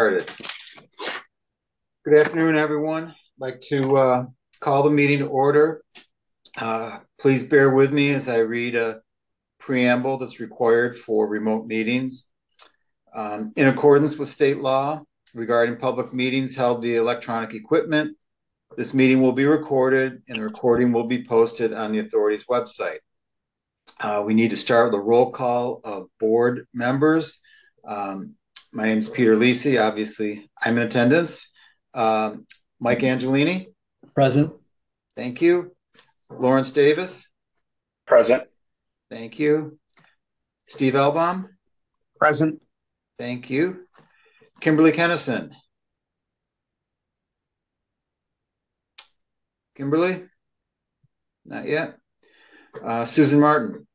started. Good afternoon, everyone. I'd like to call the meeting to order. Please bear with me as I read a preamble that's required for remote meetings. In accordance with state law regarding public meetings held via electronic equipment, this meeting will be recorded and the recording will be posted on the authority's website. We need to start with a roll call of board members. My name is Peter Lisi. Obviously, I'm in attendance. Mike Angelini. Present. Thank you. Lawrence Davis. Present. Thank you. Steve Elbaum. Present. Thank you. Kimberly Kennison. Kimberly? Not yet. Susan Martin.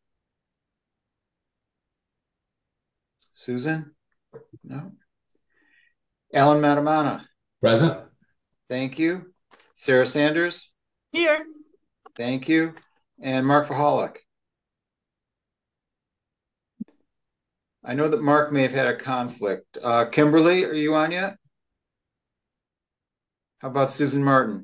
Susan? No. Alan Matamana. Present. Thank you. Sarah Sanders. Here. Thank you. And Mark Verholick. I know that Mark may have had a conflict. Kimberly, are you on yet? How about Susan Martin?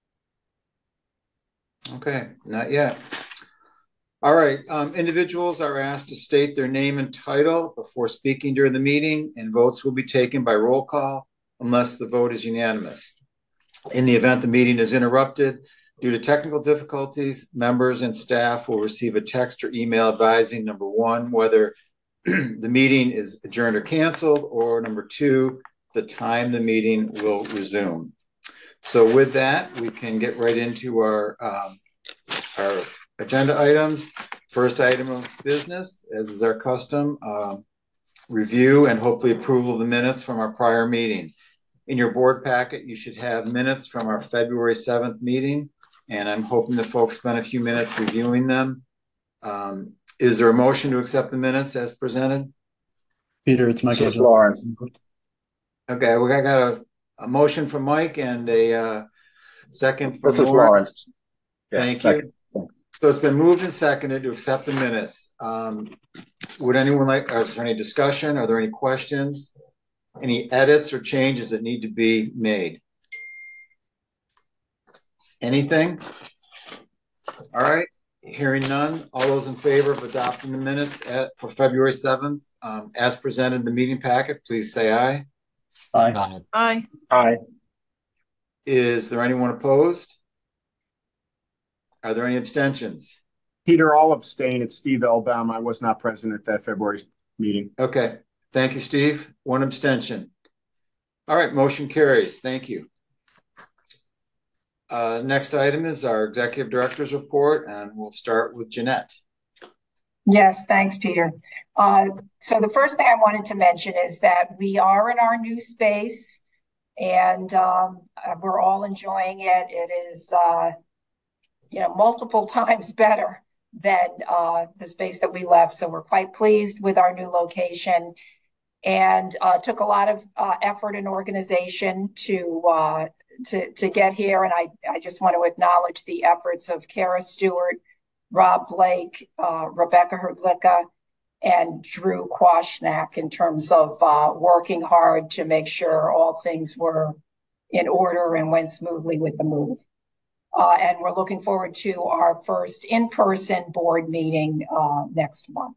Okay, not yet. All right, individuals are asked to state their name and title before speaking during the meeting, and votes will be taken by roll call unless the vote is unanimous. In the event the meeting is interrupted due to technical difficulties, members and staff will receive a text or email advising, number one, whether the meeting is adjourned or canceled, or number two, the time the meeting will resume. So with that, we can get right into our agenda items. First item of business, as is our custom, review and hopefully approval of the minutes from our prior meeting. In your board packet, you should have minutes from our February 7th meeting, and I'm hoping that folks spend a few minutes reviewing them. Is there a motion to accept the minutes as presented? Peter, it's Mike. This is Lawrence. Okay, we got a motion from Mike and a second from This is Lawrence. Yes, Thank second. you. So it's been moved and seconded to accept the minutes. Would anyone like, is there any discussion? Are there any questions? Any edits or changes that need to be made? Anything? All right, hearing none. All those in favor of adopting the minutes for February 7th, as presented in the meeting packet, please say aye. Aye. Aye. Aye. Is there anyone opposed? Are there any abstentions? Peter, I'll abstain. It's Steve Elbaum. I was not present at that February meeting. Okay. Thank you, Steve. One abstention. All right. Motion carries. Thank you. Next item is our executive director's report, and we'll start with Jeanette. Yes, thanks, Peter. So the first thing I wanted to mention is that we are in our new space, and we're all enjoying it. It is, multiple times better than the space that we left. So we're quite pleased with our new location, and took a lot of effort and organization to get here. And I just want to acknowledge the efforts of Kara Stewart, Rob Blake, Rebecca Hrdlicka, and Drew Kwasniak in terms of working hard to make sure all things were in order and went smoothly with the move. And we're looking forward to our first in-person board meeting next month.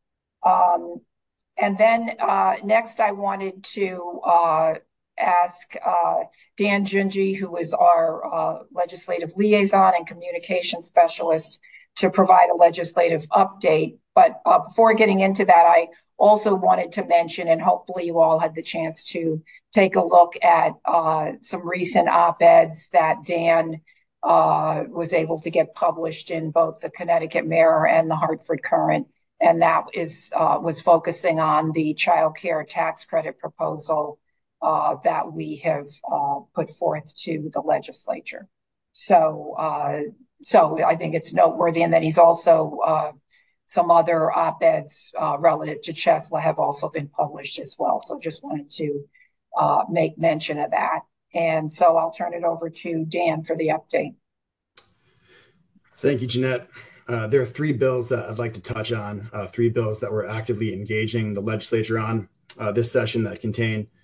And then next I wanted to ask Dan Junji, who is our legislative liaison and communication specialist, to provide a legislative update. But before getting into that, I also wanted to mention, and hopefully you all had the chance to take a look at some recent op-eds that Dan was able to get published in both the Connecticut Mirror and the Hartford Courant. And that was focusing on the child care tax credit proposal that we have put forth to the legislature. So I think it's noteworthy. And then he's also, some other op-eds relative to CHESLA have also been published as well. So just wanted to make mention of that. And so I'll turn it over to Dan for the update. Thank you, Jeanette. There are three bills that I'd like to touch on, three bills that we're actively engaging the legislature on this session that contain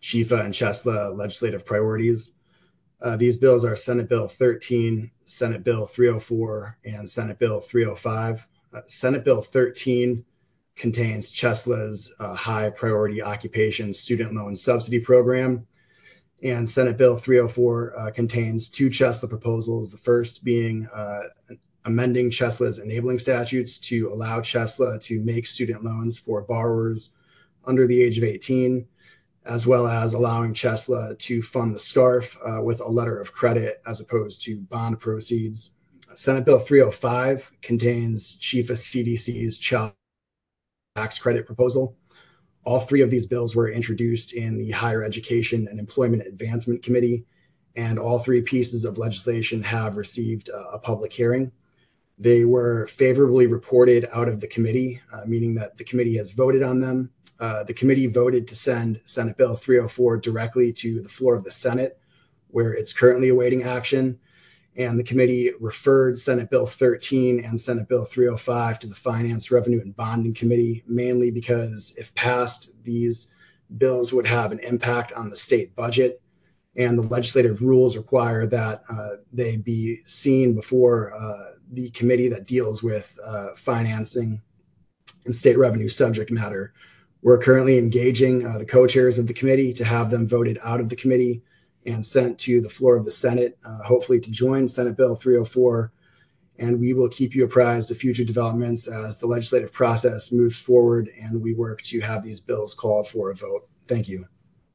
Chifa and Chesla legislative priorities. These bills are Senate Bill 13, Senate Bill 304, and Senate Bill 305. Senate Bill 13 contains Chesla's high priority occupation student loan subsidy program. And Senate Bill 304 contains two Chesla proposals, the first being amending Chesla's enabling statutes to allow Chesla to make student loans for borrowers under the age of 18, as well as allowing Chesla to fund the SCARF with a letter of credit as opposed to bond proceeds. Senate Bill 305 contains Chifa CDC's child tax credit proposal. All three of these bills were introduced in the Higher Education and Employment Advancement Committee, and all three pieces of legislation have received a public hearing. They were favorably reported out of the committee, meaning that the committee has voted on them. The committee voted to send Senate Bill 304 directly to the floor of the Senate, where it's currently awaiting action. And the committee referred Senate Bill 13 and Senate Bill 305 to the Finance, Revenue, and Bonding Committee, mainly because if passed, these bills would have an impact on the state budget. And the legislative rules require that they be seen before the committee that deals with financing and state revenue subject matter. We're currently engaging the co-chairs of the committee to have them voted out of the committee and sent to the floor of the Senate, hopefully to join Senate Bill 304. And we will keep you apprised of future developments as the legislative process moves forward and we work to have these bills called for a vote. Thank you.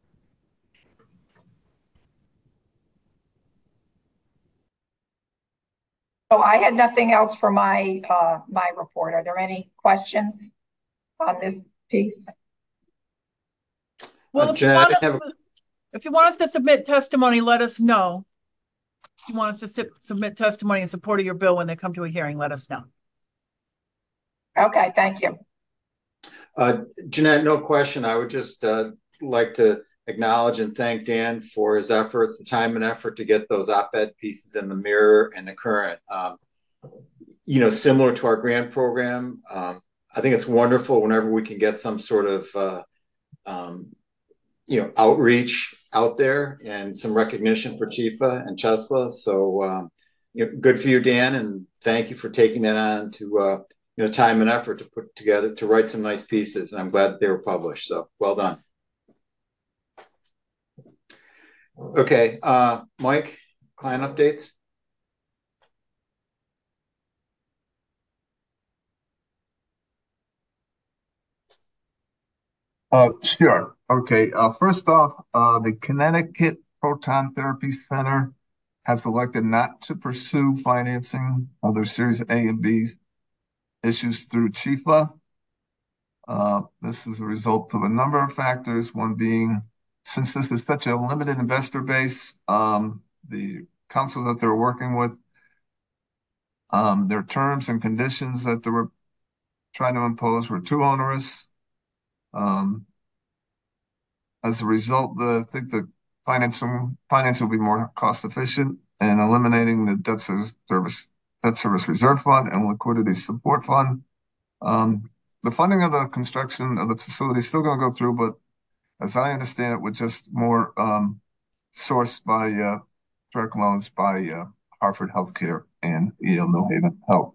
So I had nothing else for my my report. Are there any questions on this piece? Well, if you want us to submit testimony, let us know. If you want us to submit testimony in support of your bill when they come to a hearing, let us know. Okay, thank you. Jeanette, no question. I would just like to acknowledge and thank Dan for his efforts, the time and effort to get those op-ed pieces in the Mirror and the Current. Similar to our grant program, I think it's wonderful whenever we can get some sort of outreach out there and some recognition for Chifa and Chesla. So, good for you, Dan, and thank you for taking that on to time and effort to put together to write some nice pieces. And I'm glad that they were published. So, well done. Okay, Mike, client updates. Sure. Okay. First off, the Connecticut Proton Therapy Center has elected not to pursue financing of their Series A and B issues through Chifa. This is a result of a number of factors. One being, since this is such a limited investor base, the council that they're working with, their terms and conditions that they were trying to impose were too onerous. As a result, I think the finance will be more cost efficient, and eliminating the debt service reserve fund and liquidity support fund. The funding of the construction of the facility is still going to go through, but as I understand it, with just more sourced by direct loans by Hartford Healthcare and Yale New Haven Health.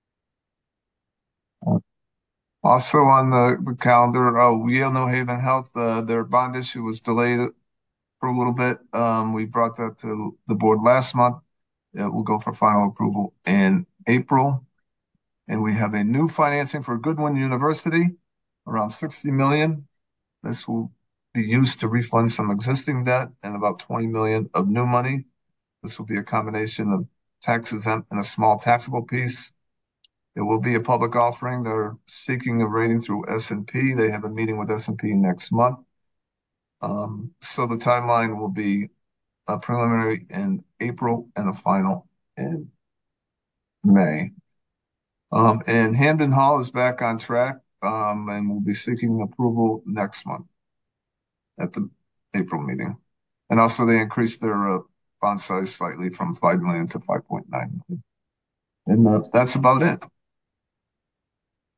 Also on the calendar, Yale New Haven Health, their bond issue was delayed for a little bit. We brought that to the board last month. It will go for final approval in April. And we have a new financing for Goodwin University, around $60 million. This will be used to refund some existing debt and about $20 million of new money. This will be a combination of tax exempt and a small taxable piece. It will be a public offering. They're seeking a rating through S&P. They have a meeting with S&P next month. So the timeline will be a preliminary in April and a final in May. And Hamden Hall is back on track, and we'll be seeking approval next month at the April meeting. And also they increased their bond size slightly from $5 million to $5.9 million. And that's about it.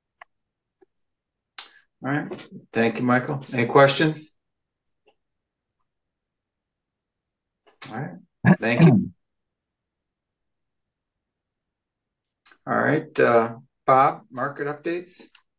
All right. Thank you, Michael. Any questions? All right, thank you. All right, Bob, market updates.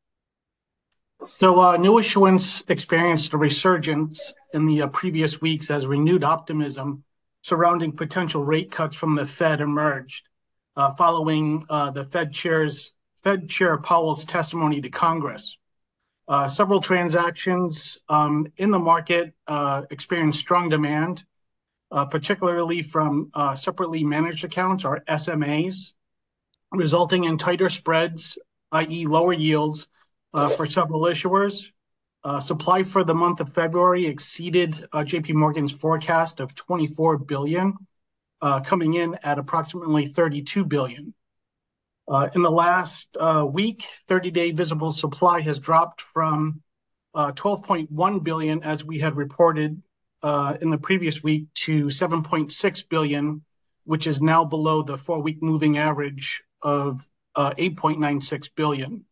So new issuance experienced a resurgence in the previous weeks as renewed optimism surrounding potential rate cuts from the Fed emerged, following the Fed Chair Powell's testimony to Congress. Several transactions in the market experienced strong demand, particularly from separately managed accounts, or SMAs, resulting in tighter spreads, i.e. lower yields, for several issuers. Supply for the month of February exceeded JP Morgan's forecast of $24 billion, coming in at approximately $32 billion. In the last week, 30-day visible supply has dropped from 12.1 billion, as we had reported in the previous week, to 7.6 billion, which is now below the 4-week moving average of 8.96 billion.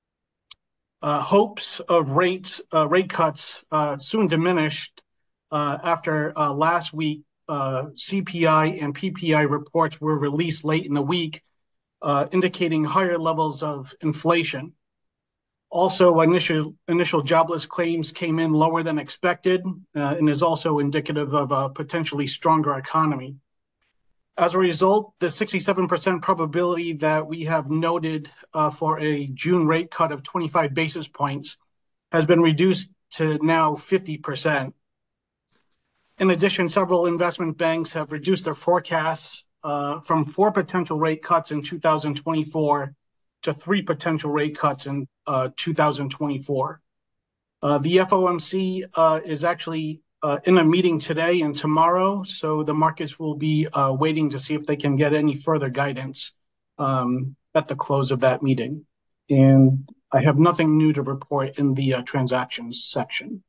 Hopes of rate cuts soon diminished after last week CPI and PPI reports were released late in the week, indicating higher levels of inflation. Also, initial jobless claims came in lower than expected, and is also indicative of a potentially stronger economy. As a result, the 67% probability that we have noted for a June rate cut of 25 basis points has been reduced to now 50%. In addition, several investment banks have reduced their forecasts from 4 potential rate cuts in 2024 to 3 potential rate cuts in 2024. The FOMC is actually in a meeting today and tomorrow, so the markets will be waiting to see if they can get any further guidance at the close of that meeting. And I have nothing new to report in the transactions section.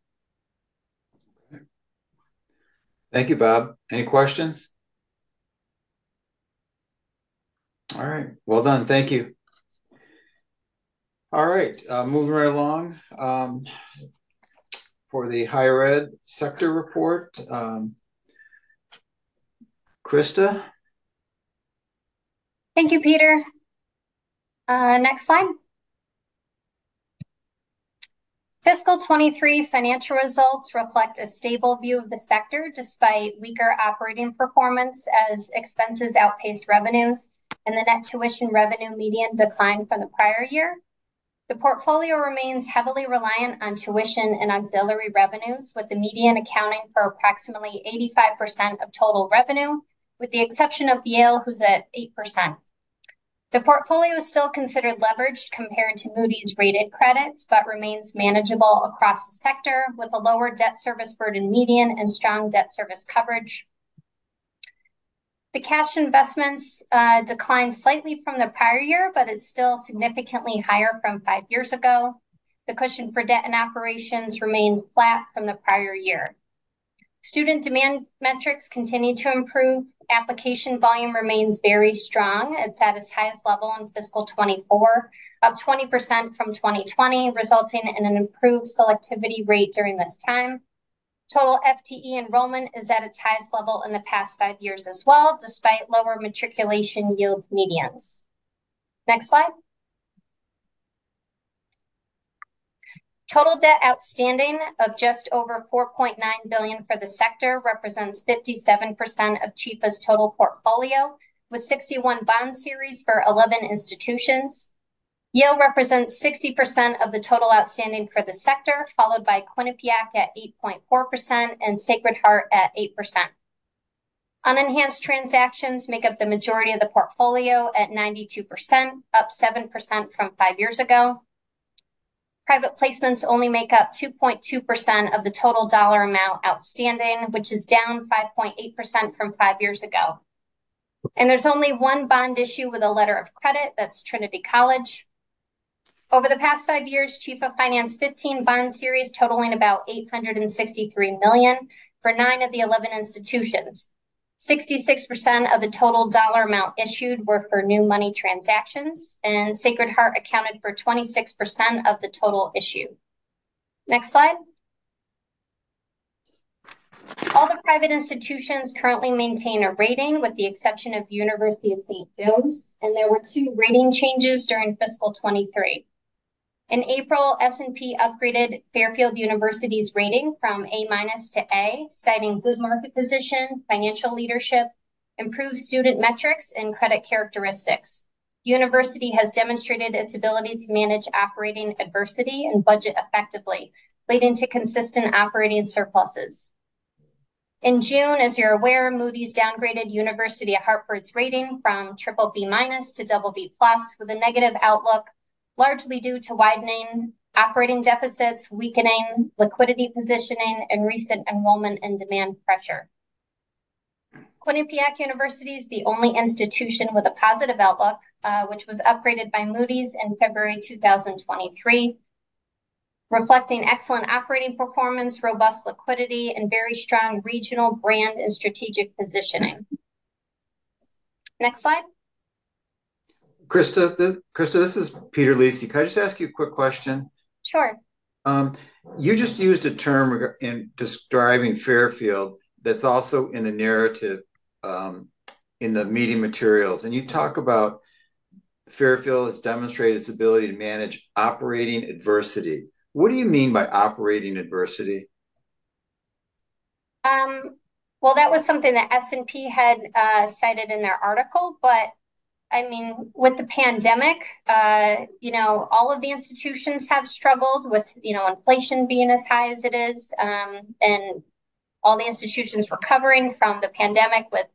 Thank you, Bob. Any questions? All right, well done. Thank you. All right, moving right along. For the higher ed sector report, Krista. Thank you, Peter. Next slide. Fiscal 23 financial results reflect a stable view of the sector despite weaker operating performance as expenses outpaced revenues and the net tuition revenue median declined from the prior year. The portfolio remains heavily reliant on tuition and auxiliary revenues, with the median accounting for approximately 85% of total revenue, with the exception of Yale, who's at 8%. The portfolio is still considered leveraged compared to Moody's rated credits, but remains manageable across the sector with a lower debt service burden median and strong debt service coverage. The cash investments declined slightly from the prior year, but it's still significantly higher from 5 years ago. The cushion for debt and operations remained flat from the prior year. Student demand metrics continue to improve. Application volume remains very strong. It's at its highest level in fiscal 24, up 20% from 2020, resulting in an improved selectivity rate during this time. Total FTE enrollment is at its highest level in the past 5 years as well, despite lower matriculation yield medians. Next slide. Total debt outstanding of just over $4.9 billion for the sector represents 57% of Chifa's total portfolio, with 61 bond series for 11 institutions. Yale represents 60% of the total outstanding for the sector, followed by Quinnipiac at 8.4% and Sacred Heart at 8%. Unenhanced transactions make up the majority of the portfolio at 92%, up 7% from 5 years ago. Private placements only make up 2.2% of the total dollar amount outstanding, which is down 5.8% from 5 years ago. And there's only one bond issue with a letter of credit, that's Trinity College. Over the past 5 years, Chifa financed 15 bond series totaling about $863 million for 9 of the 11 institutions. 66% of the total dollar amount issued were for new money transactions, and Sacred Heart accounted for 26% of the total issue. Next slide. All the private institutions currently maintain a rating with the exception of University of St. Joe's, and there were 2 rating changes during fiscal 23. In April, S&P upgraded Fairfield University's rating from A- to A, citing good market position, financial leadership, improved student metrics, and credit characteristics. The university has demonstrated its ability to manage operating adversity and budget effectively, leading to consistent operating surpluses. In June, as you're aware, Moody's downgraded University of Hartford's rating from BBB- to BB+ with a negative outlook, largely due to widening operating deficits, weakening liquidity positioning, and recent enrollment and demand pressure. Quinnipiac University is the only institution with a positive outlook, which was upgraded by Moody's in February 2023, reflecting excellent operating performance, robust liquidity, and very strong regional brand and strategic positioning. Next slide. Krista, this is Peter Lisi. Could I just ask you a quick question? Sure. You just used a term in describing Fairfield that's also in the narrative, in the meeting materials, and you talk about Fairfield has demonstrated its ability to manage operating adversity. What do you mean by operating adversity? Well, that was something that S&P had cited in their article, but I mean, with the pandemic, all of the institutions have struggled with, inflation being as high as it is, and all the institutions recovering from the pandemic with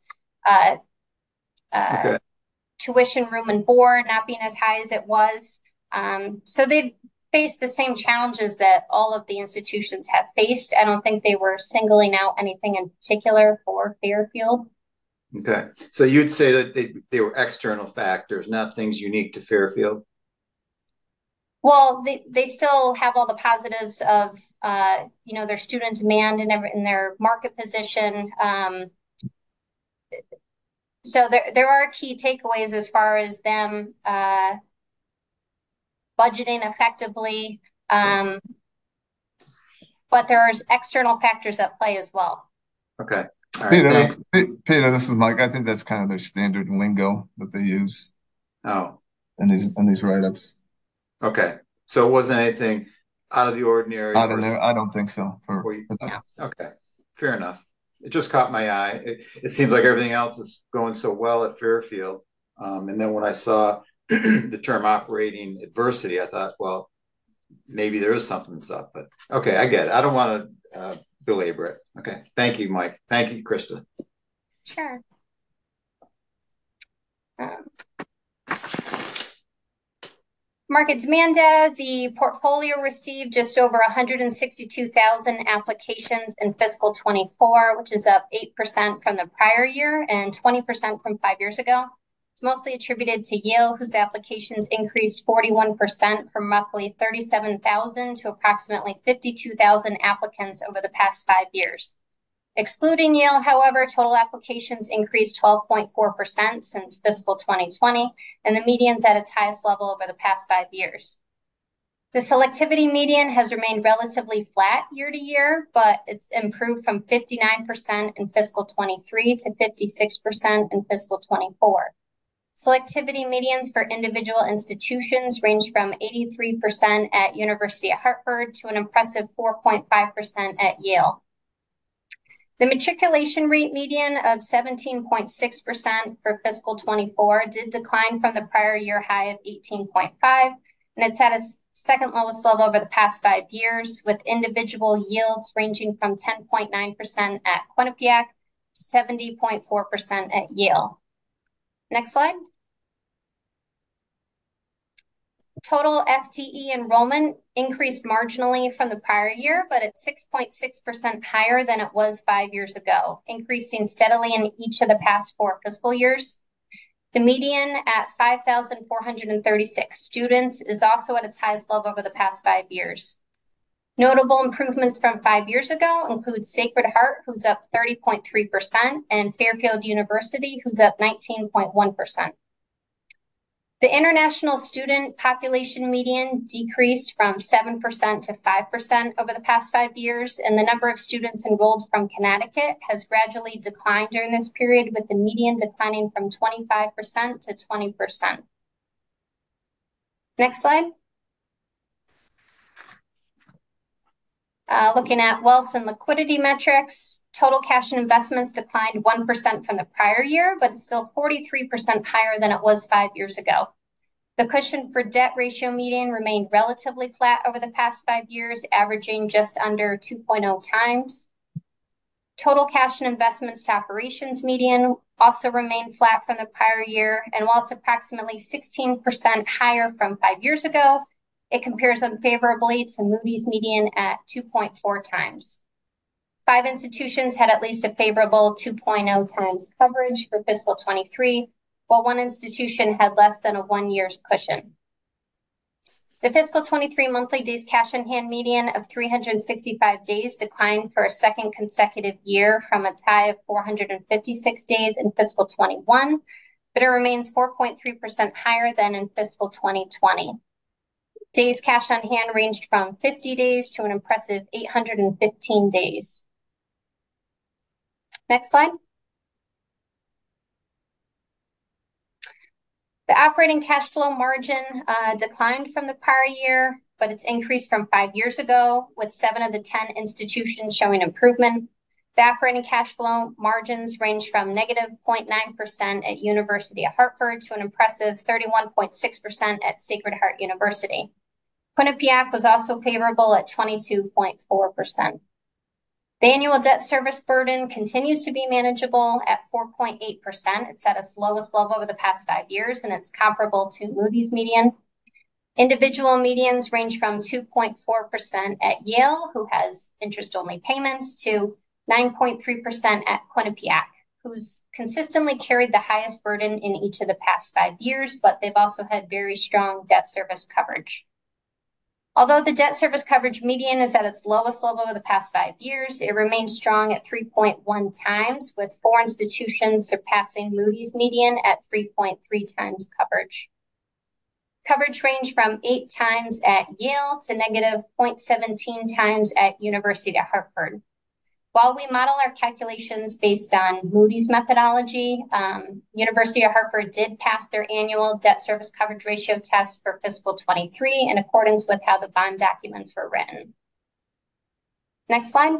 tuition, room, and board not being as high as it was. So they faced the same challenges that all of the institutions have faced. I don't think they were singling out anything in particular for Fairfield. Okay. So you'd say that they were external factors, not things unique to Fairfield? Well, they still have all the positives of, their student demand and their market position. So there are key takeaways as far as them budgeting effectively, but there's external factors at play as well. Okay. All right, thanks. Peter, this is Mike. I think that's kind of their standard lingo that they use. Oh. In these write-ups. Okay. So it wasn't anything out of the ordinary? I don't think so. Okay. Fair enough. It just caught my eye. It seems like everything else is going so well at Fairfield. And then when I saw the term operating adversity, I thought, well, maybe there is something that's up. But okay, I get it. I don't want to belabor it. Okay. Thank you, Mike. Thank you, Krista. Sure. Market demand data, the portfolio received just over 162,000 applications in fiscal 24, which is up 8% from the prior year and 20% from 5 years ago. It's mostly attributed to Yale, whose applications increased 41% from roughly 37,000 to approximately 52,000 applicants over the past 5 years. Excluding Yale, however, total applications increased 12.4% since fiscal 2020, and the median's at its highest level over the past 5 years. The selectivity median has remained relatively flat year to year, but it's improved from 59% in fiscal 23 to 56% in fiscal 24. Selectivity medians for individual institutions range from 83% at University of Hartford to an impressive 4.5% at Yale. The matriculation rate median of 17.6% for fiscal 24 did decline from the prior year high of 18.5, and it's at its second lowest level over the past 5 years, with individual yields ranging from 10.9% at Quinnipiac to 70.4% at Yale. Next slide. Total FTE enrollment increased marginally from the prior year, but it's 6.6% higher than it was 5 years ago, increasing steadily in each of the past 4 fiscal years. The median at 5,436 students is also at its highest level over the past 5 years. Notable improvements from 5 years ago include Sacred Heart, who's up 30.3%, and Fairfield University, who's up 19.1%. The international student population median decreased from 7% to 5% over the past 5 years, and the number of students enrolled from Connecticut has gradually declined during this period, with the median declining from 25% to 20%. Next slide. Looking at wealth and liquidity metrics, total cash and investments declined 1% from the prior year, but it's still 43% higher than it was 5 years ago. The cushion for debt ratio median remained relatively flat over the past 5 years, averaging just under 2.0 times. Total cash and investments to operations median also remained flat from the prior year, and while it's approximately 16% higher from 5 years ago, it compares unfavorably to Moody's median at 2.4 times. 5 institutions had at least a favorable 2.0 times coverage for fiscal 23, while 1 institution had less than a 1 year's cushion. The fiscal 23 monthly days cash on hand median of 365 days declined for a second consecutive year from its high of 456 days in fiscal 21, but it remains 4.3% higher than in fiscal 2020. Days cash on hand ranged from 50 days to an impressive 815 days. Next slide. The operating cash flow margin declined from the prior year, but it's increased from 5 years ago, with 7 of the 10 institutions showing improvement. The operating cash flow margins range from negative 0.9% at University of Hartford to an impressive 31.6% at Sacred Heart University. Quinnipiac was also favorable at 22.4%. The annual debt service burden continues to be manageable at 4.8%. It's at its lowest level over the past 5 years, and it's comparable to Moody's median. Individual medians range from 2.4% at Yale, who has interest-only payments, to 9.3% at Quinnipiac, who's consistently carried the highest burden in each of the past 5 years, but they've also had very strong debt service coverage. Although the debt service coverage median is at its lowest level over the past 5 years, it remains strong at 3.1 times, with 4 institutions surpassing Moody's median at 3.3 times coverage. Coverage ranged from 8 times at Yale to negative 0.17 times at University of Hartford. While we model our calculations based on Moody's methodology, University of Hartford did pass their annual debt service coverage ratio test for fiscal 23 in accordance with how the bond documents were written. Next slide.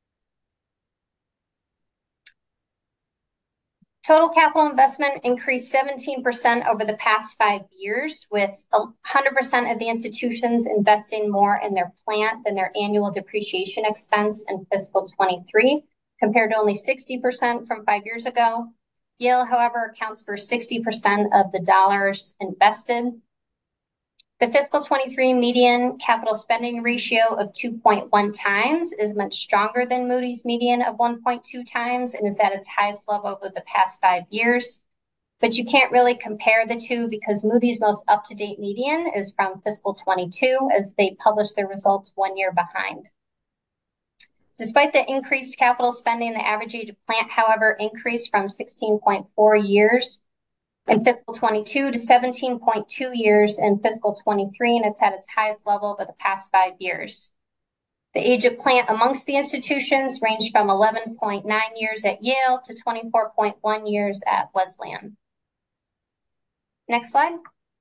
Total capital investment increased 17% over the past 5 years, with 100% of the institutions investing more in their plant than their annual depreciation expense in fiscal 23, compared to only 60% from 5 years ago. Yale, however, accounts for 60% of the dollars invested. The fiscal 23 median capital spending ratio of 2.1 times is much stronger than Moody's median of 1.2 times and is at its highest level over the past 5 years. But you can't really compare the two because Moody's most up-to-date median is from fiscal 22 as they published their results 1 year behind. Despite the increased capital spending, the average age of plant, however, increased from 16.4 years in fiscal 22 to 17.2 years in fiscal 23, and it's at its highest level over the past 5 years. The age of plant amongst the institutions ranged from 11.9 years at Yale to 24.1 years at Wesleyan. Next slide.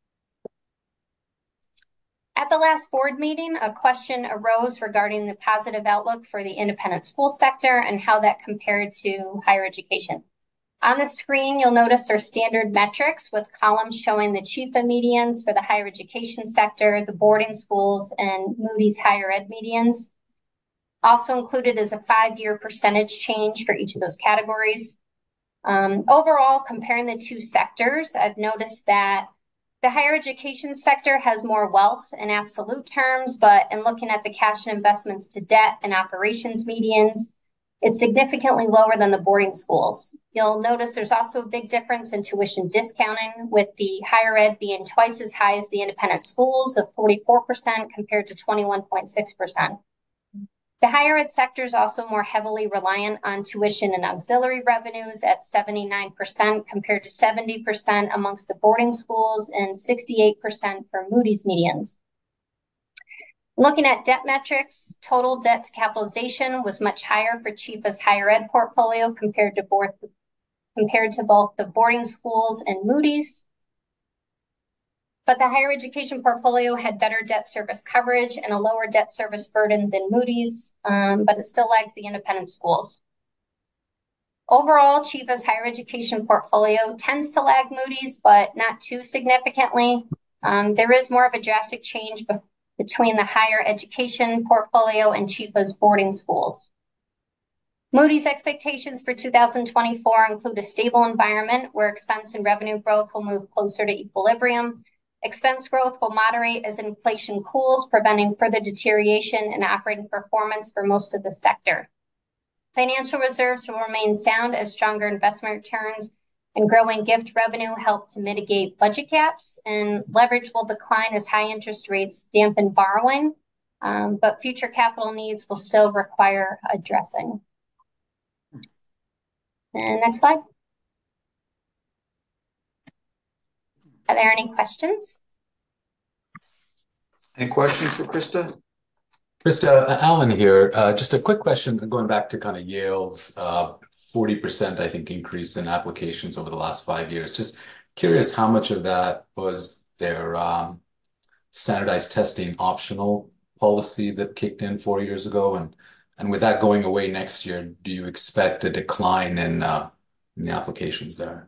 At the last board meeting, a question arose regarding the positive outlook for the independent school sector and how that compared to higher education. On the screen, you'll notice our standard metrics with columns showing the CHIFA medians for the higher education sector, the boarding schools, and Moody's higher ed medians. Also included is a 5-year percentage change for each of those categories. Overall, comparing the two sectors, I've noticed that the higher education sector has more wealth in absolute terms, but in looking at the cash and investments to debt and operations medians, it's significantly lower than the boarding schools. You'll notice there's also a big difference in tuition discounting, with the higher ed being twice as high as the independent schools of 44% compared to 21.6%. The higher ed sector is also more heavily reliant on tuition and auxiliary revenues at 79% compared to 70% amongst the boarding schools and 68% for Moody's medians. Looking at debt metrics, total debt to capitalization was much higher for Chifa's higher ed portfolio compared to both the boarding schools and Moody's. But the higher education portfolio had better debt service coverage and a lower debt service burden than Moody's, but it still lags the independent schools. Overall, Chifa's higher education portfolio tends to lag Moody's, but not too significantly. There is more of a drastic change between the higher education portfolio and Chifa's boarding schools. Moody's expectations for 2024 include a stable environment where expense and revenue growth will move closer to equilibrium. Expense growth will moderate as inflation cools, preventing further deterioration in operating performance for most of the sector. Financial reserves will remain sound as stronger investment returns and growing gift revenue help to mitigate budget gaps, and leverage will decline as high interest rates dampen borrowing, but future capital needs will still require addressing. And next slide. Are there any questions? Any questions for Krista? Krista, Alan here. Just a quick question going back to kind of Yale's 40%, I think, increase in applications over the last 5 years. Just curious how much of that was their standardized testing optional policy that kicked in 4 years ago, and with that going away next year, do you expect a decline in the applications there?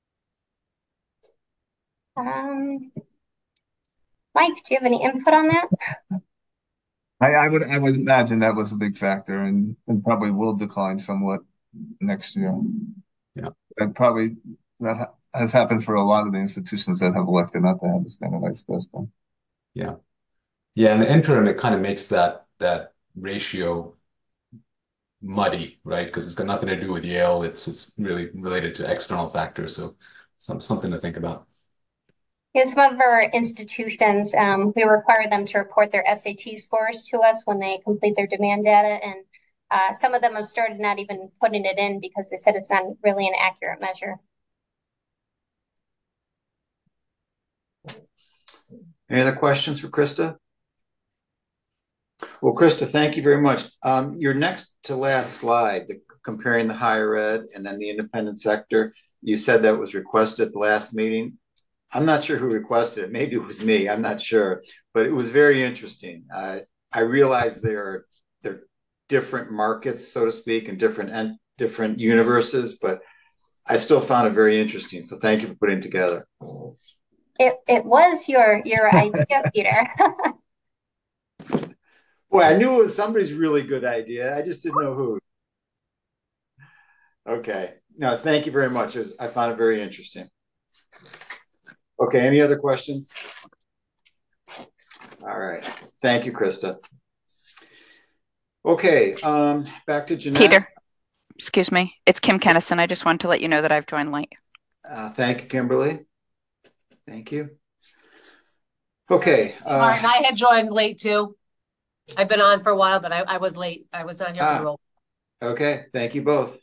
Mike, do you have any input on that? I would imagine that was a big factor and probably will decline somewhat next year. Yeah. And probably that has happened for a lot of the institutions that have elected not to have the standardized testing. Yeah. Yeah, in the interim, it kind of makes that ratio muddy, right? Because it's got nothing to do with Yale. It's really related to external factors. So something to think about. Yeah, some of our institutions, we require them to report their SAT scores to us when they complete their demand data. And some of them have started not even putting it in because they said it's not really an accurate measure. Any other questions for Krista? Well, Krista, thank you very much. Your next to last slide, comparing the higher ed and then the independent sector, you said that was requested at the last meeting. I'm not sure who requested it. Maybe it was me. I'm not sure. But it was very interesting. I realize there are different markets, so to speak, and different universes, but I still found it very interesting. So thank you for putting it together. It was your idea, Peter. Boy, I knew it was somebody's really good idea. I just didn't know who. Okay. No, thank you very much. I found it very interesting. Okay, any other questions? All right. Thank you, Krista. Okay, back to Jeanette. Peter, excuse me. It's Kim Kennison. I just wanted to let you know that I've joined late. Thank you, Kimberly. Thank you. Okay. Martin, I had joined late too. I've been on for a while, but I was late. I was on your payroll. Okay, thank you both.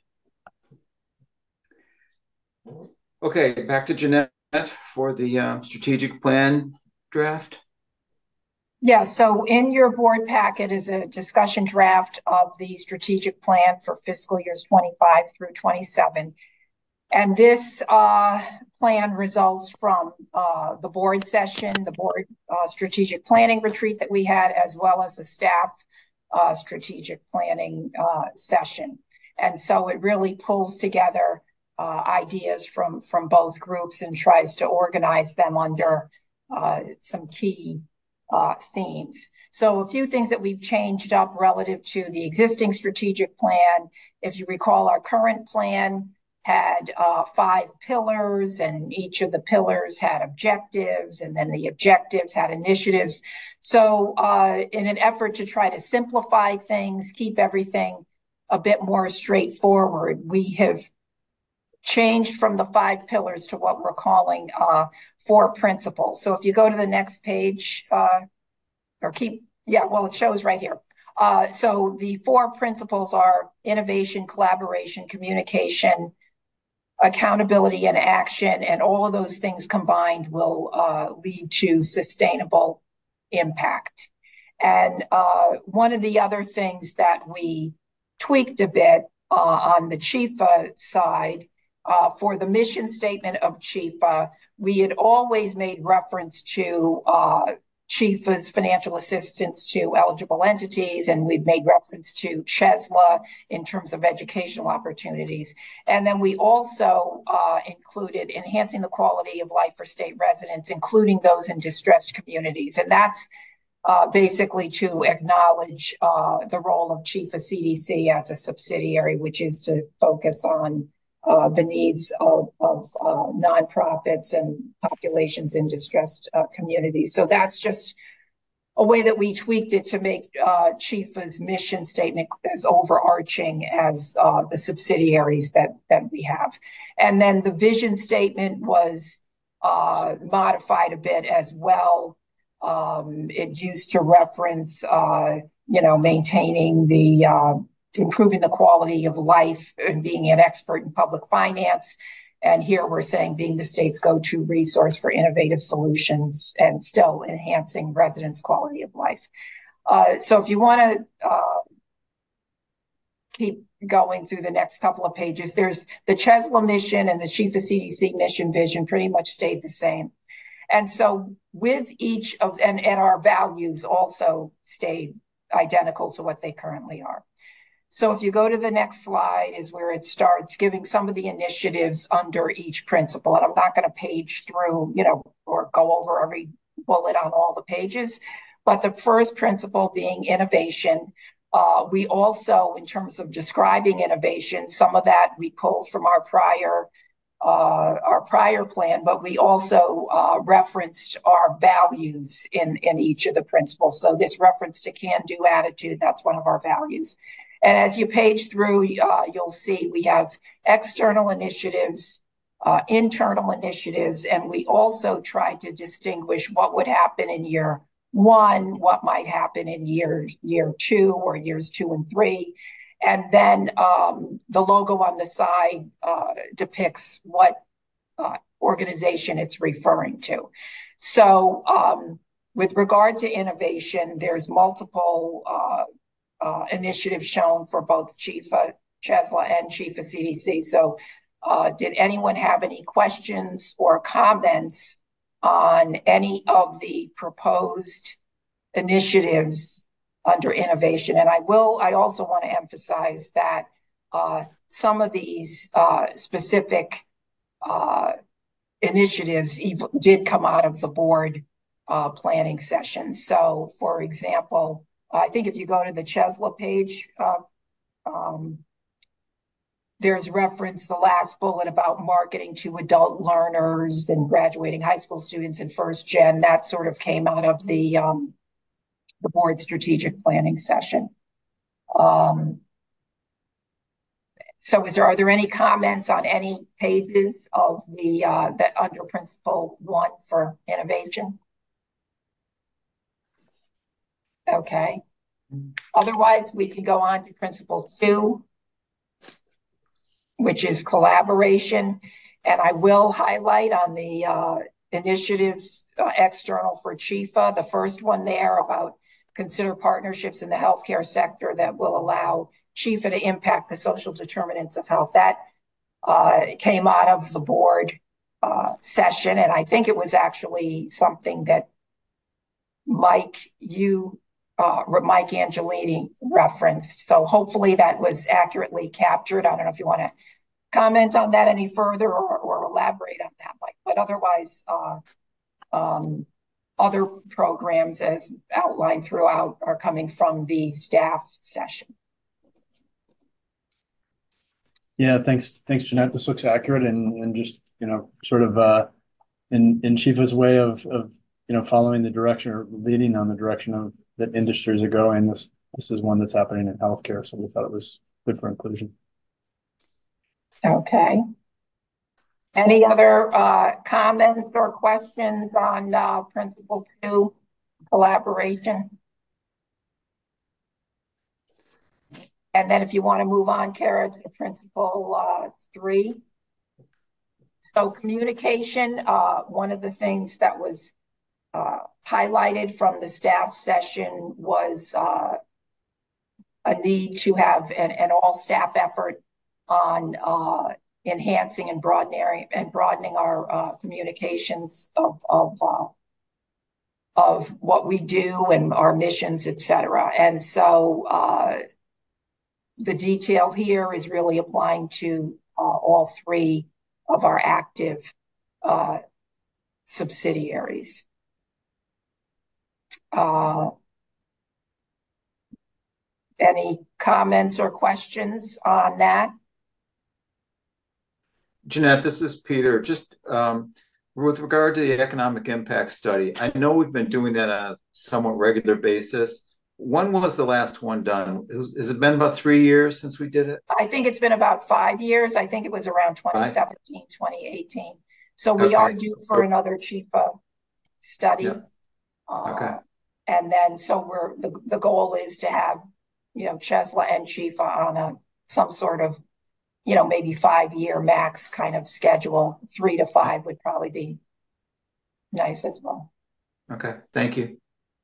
Okay, back to Jeanette for the strategic plan draft. Yeah, so in your board packet is a discussion draft of the strategic plan for fiscal years 25 through 27. And this plan results from the board session, the board strategic planning retreat that we had, as well as the staff strategic planning session. And so it really pulls together ideas from both groups and tries to organize them under some key themes. So a few things that we've changed up relative to the existing strategic plan. If you recall, our current plan had 5 pillars, and each of the pillars had objectives, and then the objectives had initiatives. So in an effort to try to simplify things, keep everything a bit more straightforward, we have changed from the 5 pillars to what we're calling 4 principles. So if you go to the next page, it shows right here. So the 4 principles are innovation, collaboration, communication, accountability, and action. And all of those things combined will lead to sustainable impact. And one of the other things that we tweaked a bit on the Chifa side, for the mission statement of Chifa, we had always made reference to Chifa's financial assistance to eligible entities, and we've made reference to CHESLA in terms of educational opportunities. And then we also included enhancing the quality of life for state residents, including those in distressed communities. And that's basically to acknowledge the role of Chifa CDC as a subsidiary, which is to focus on the needs of nonprofits and populations in distressed communities. So that's just a way that we tweaked it to make Chifa's mission statement as overarching as the subsidiaries that we have. And then the vision statement was modified a bit as well. It used to reference, maintaining improving the quality of life and being an expert in public finance. And here we're saying being the state's go-to resource for innovative solutions and still enhancing residents' quality of life. So if you want to keep going through the next couple of pages, there's the CHESLA mission and the Chifa CDC mission vision pretty much stayed the same. And so with each of, and our values also stayed identical to what they currently are. So if you go to the next slide is where it starts giving some of the initiatives under each principle. And I'm not going to page through, or go over every bullet on all the pages, but the first principle being innovation. We also, in terms of describing innovation, some of that we pulled from our prior plan, but we also referenced our values in each of the principles. So this reference to can-do attitude, that's one of our values. And as you page through, you'll see we have external initiatives, internal initiatives, and we also tried to distinguish what would happen in year 1, what might happen in year 2 or years 2 and 3. And then the logo on the side depicts what organization it's referring to. So with regard to innovation, there's multiple initiatives shown for both Chifa, CHESLA, and Chifa CDC. So did anyone have any questions or comments on any of the proposed initiatives under innovation? And I also want to emphasize that some of these specific initiatives did come out of the board planning session. So for example, I think if you go to the CHESLA page, there's reference, the last bullet about marketing to adult learners and graduating high school students in first gen. That sort of came out of the board strategic planning session. So are there any comments on any pages of that under principle 1 for innovation? Okay. Otherwise, we can go on to principle 2, which is collaboration. And I will highlight on the initiatives external for Chifa, the first one there about consider partnerships in the healthcare sector that will allow Chifa to impact the social determinants of health. That came out of the board session. And I think it was actually something that Mike Angelini referenced. So hopefully that was accurately captured. I don't know if you want to comment on that any further or elaborate on that, Mike. But otherwise, other programs as outlined throughout are coming from the staff session. Yeah, thanks, Jeanette. This looks accurate and just, sort of in Chifa's way of following the direction or leading on the direction of that industries are going. This is one that's happening in healthcare, so we thought it was good for inclusion. Okay. Any other comments or questions on principle 2, collaboration? And then if you want to move on, Kara, to principle 3. So communication, one of the things that was highlighted from the staff session was a need to have an all staff effort on enhancing and broadening our communications of what we do and our missions, et cetera. And so the detail here is really applying to all 3 of our active subsidiaries. Any comments or questions on that? Jeanette, this is Peter. Just with regard to the economic impact study, I know we've been doing that on a somewhat regular basis. When was the last one done? Has it been about 3 years since we did it? I think it's been about 5 years. I think it was around 2017, 2018. So we are due for another Chifa study. Yep. Okay. And then so the goal is to have, CHESLA and Chifa on some sort of, maybe 5-year max kind of schedule. 3 to 5 would probably be nice as well. Okay, thank you.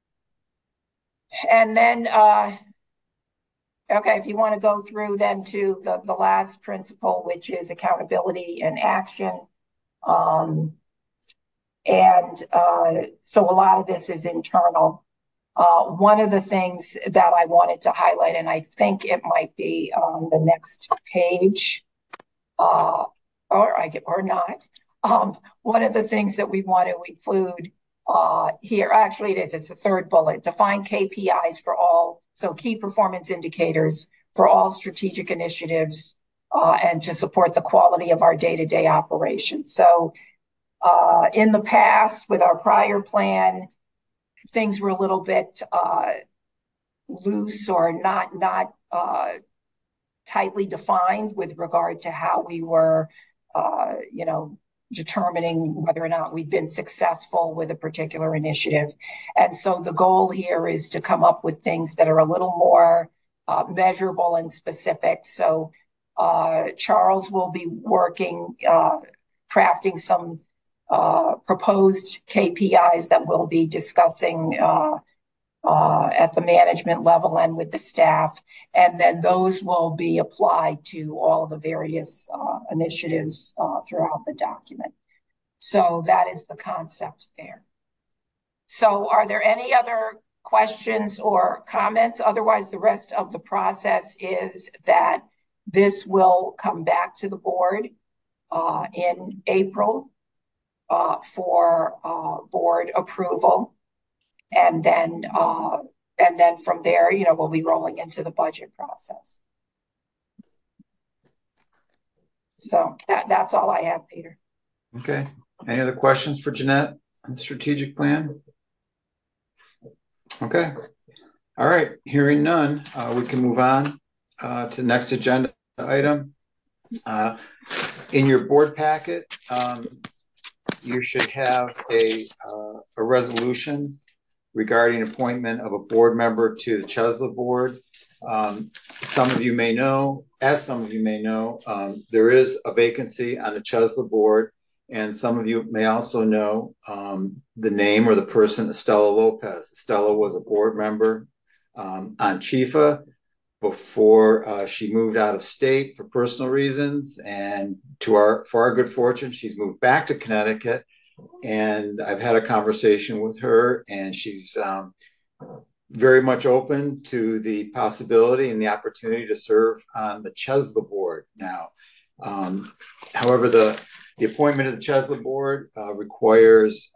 And then, if you want to go through then to the last principle, which is accountability and action. So a lot of this is internal. One of the things that I wanted to highlight, and I think it might be on the next page, or not. One of the things that we want to include here, actually it is, it's the 3rd bullet, define KPIs for all, so key performance indicators for all strategic initiatives and to support the quality of our day-to-day operations. So in the past, with our prior plan, things were a little bit loose or not tightly defined with regard to how we were, determining whether or not we've been successful with a particular initiative. And so the goal here is to come up with things that are a little more measurable and specific. So Charles will be working, crafting some proposed KPIs that we'll be discussing at the management level and with the staff. And then those will be applied to all of the various initiatives throughout the document. So that is the concept there. So are there any other questions or comments? Otherwise, the rest of the process is that this will come back to the board in April for board approval. And then from there, we'll be rolling into the budget process. So that's all I have, Peter. Okay. Any other questions for Jeanette on the strategic plan? Okay. All right. Hearing none, we can move on to the next agenda item. In your board packet, you should have a resolution regarding appointment of a board member to the CHESLA board. Some of you may know, there is a vacancy on the CHESLA board, and some of you may also know the name or the person, Estella Lopez. Estella was a board member on Chifa before she moved out of state for personal reasons, and for our good fortune, she's moved back to Connecticut. And I've had a conversation with her, and she's very much open to the possibility and the opportunity to serve on the CHESLA board now. However, the appointment of the CHESLA board requires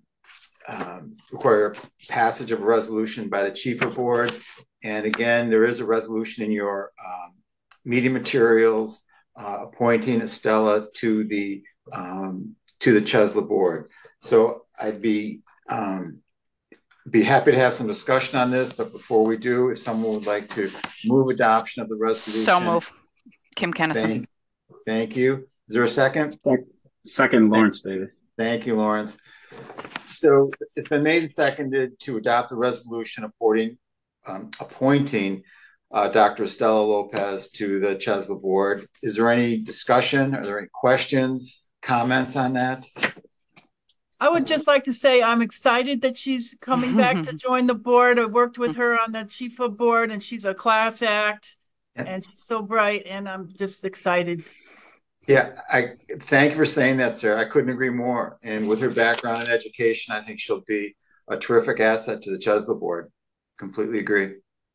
passage of a resolution by the Chifa board. And again, there is a resolution in your meeting materials appointing Estella to the CHESLA board. So I'd be happy to have some discussion on this, but before we do, if someone would like to move adoption of the resolution. So move. Kim Kennison. Thank you. Is there a second? Second, Lawrence Davis. Thank you, Lawrence. So it's been made and seconded to adopt a resolution appointing Dr. Estella Lopez to the Chesley board. Is there any discussion? Are there any questions, comments on that? I would just like to say I'm excited that she's coming back to join the board. I worked with her on the Chifa board, and she's a class act, and she's so bright, and I'm just excited. Yeah, I thank you for saying that, sir. I couldn't agree more. And with her background in education, I think she'll be a terrific asset to the Chesley board. Completely agree.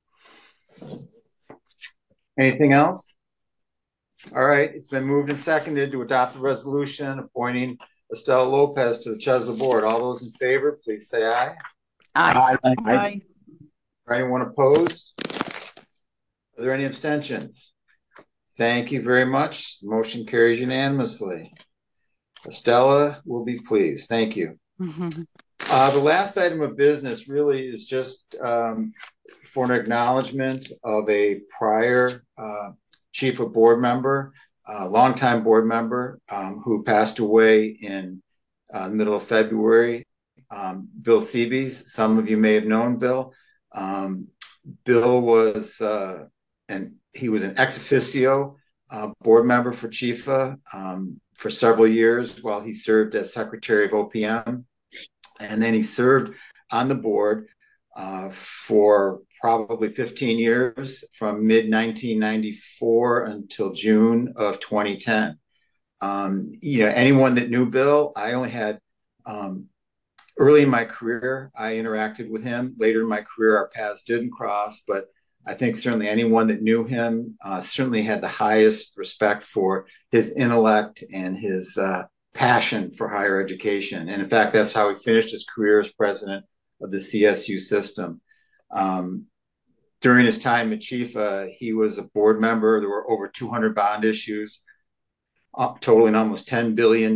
Anything else? All right, it's been moved and seconded to adopt the resolution appointing Estella Lopez to the Chesley board. All those in favor, please say aye. Aye. Aye. Anyone opposed? Are there any abstentions? Thank you very much. The motion carries unanimously. Estella will be pleased. Thank you. The last item of business really is just for an acknowledgement of a prior chief of board member, longtime board member who passed away in the middle of February, Bill Seabees. Some of you may have known Bill. Bill was, he was an ex officio board member for Chifa for several years while he served as secretary of OPM. And then he served on the board for probably 15 years from mid-1994 until June of 2010. Anyone that knew Bill, I only had, early in my career, I interacted with him. Later in my career, our paths didn't cross, but I think certainly anyone that knew him certainly had the highest respect for his intellect and his passion for higher education. And in fact, that's how he finished his career as president of the CSU system. During his time at Chifa, he was a board member. There were over 200 bond issues, totaling almost $10 billion.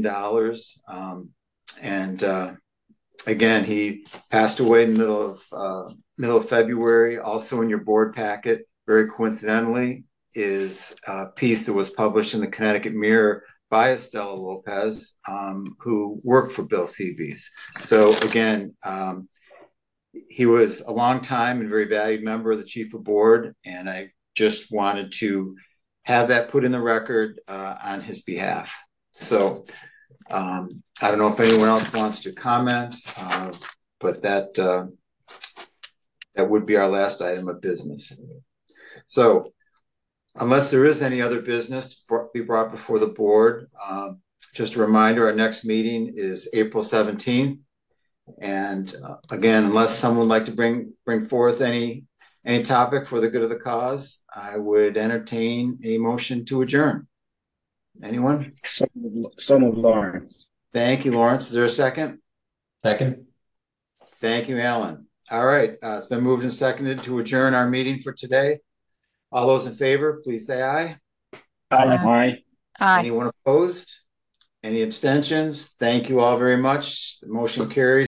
Again, he passed away in the middle of February. Also in your board packet, very coincidentally, is a piece that was published in the Connecticut Mirror by Estella Lopez, who worked for Bill Seabees. So again, he was a long time and very valued member of the chief of board, and I just wanted to have that put in the record on his behalf. So I don't know if anyone else wants to comment, but that would be our last item of business. So unless there is any other business to be brought before the board, just a reminder, our next meeting is April 17th. And again, unless someone would like to bring forth any topic for the good of the cause, I would entertain a motion to adjourn. Anyone? Son of Lawrence. Thank you, Lawrence. Is there a second? Second. Thank you, Alan. All right. It's been moved and seconded to adjourn our meeting for today. All those in favor, please say aye. Aye. Aye. Anyone opposed? Any abstentions? Thank you all very much. The motion carries.